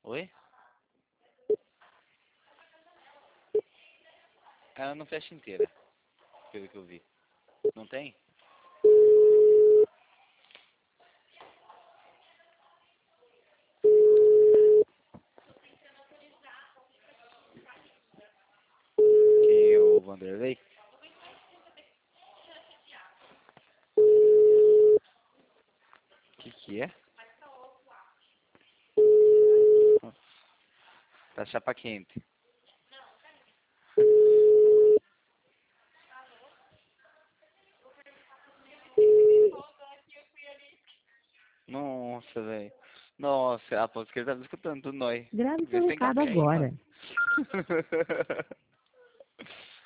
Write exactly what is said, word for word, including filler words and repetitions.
Oi? Ela não fecha inteira, pelo que eu vi. Não tem? Quem é o Vanderlei? O que que é? Tá chapa quente. Nossa, velho. Nossa, aposto que ele tava escutando tudo nós. Grave Vê seu se tem recado café aí, agora. mano.